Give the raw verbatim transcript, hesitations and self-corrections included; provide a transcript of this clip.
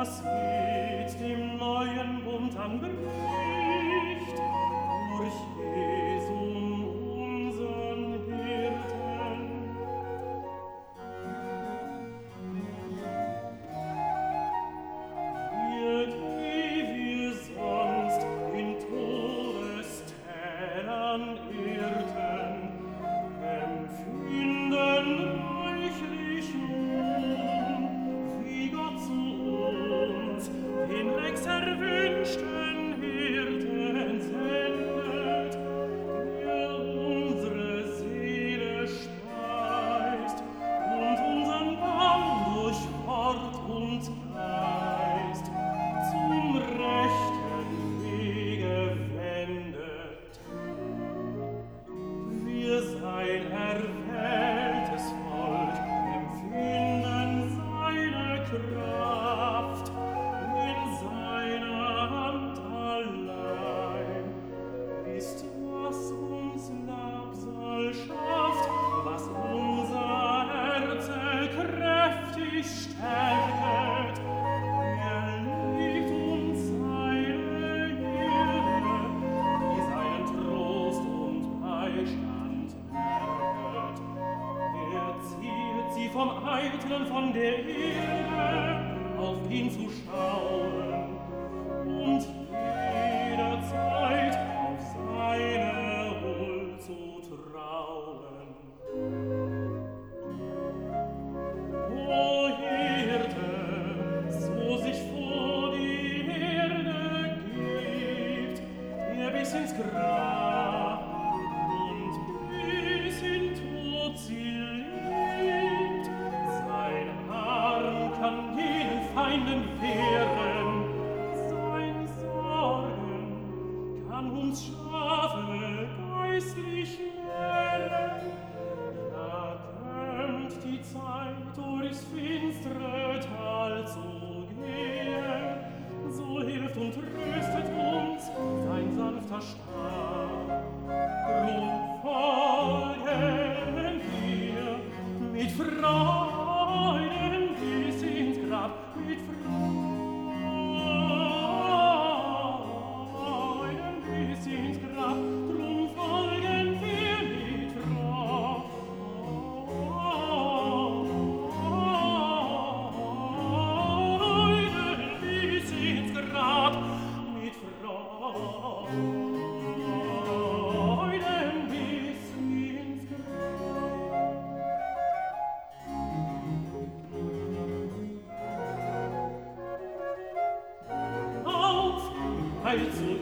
das Lied dem neuen Bund anbricht, durch Jesum unsern Hirten. Wir, die wir sonst in Todestälern irrten, empfinden reichlich nun, wie Gott zu uns den längst erwünschten Hirten sendet, der unsere Seele speist und unseren Baum durch Wort und Geist zum rechten Wege wendet. Wir sein erwähltes Volk empfinden seine Kraft, in seiner Hand allein ist, was uns Labsal schafft, was unser Herze kräftig stärket. Er liebt uns seine Hilfe, die seinen Trost und Beistand merket. Er zieht sie vom Eitlen, von der Erde, auf ihn zu schauen und jederzeit auf seine Huld zu trauen. O Hirte, so sich vor die Herde gibt, der bis ins Grab und bis in Tod sie liebt, sein Arm kann jenen Feinden wehren, sein Sorgen kann uns Schafe geistlich nähren. Da kömmt die Zeit, durchs finstere Tal zu gehen, so hilft und tröstet uns sein sanfter Stab. Drum folgen wir mit Freuden bis ins Grab, mit Freuden bis ins Grab. Drum folgen wir mit Freuden bis ins Grab, mit Freuden bis ins Grab. Auf, Heil zu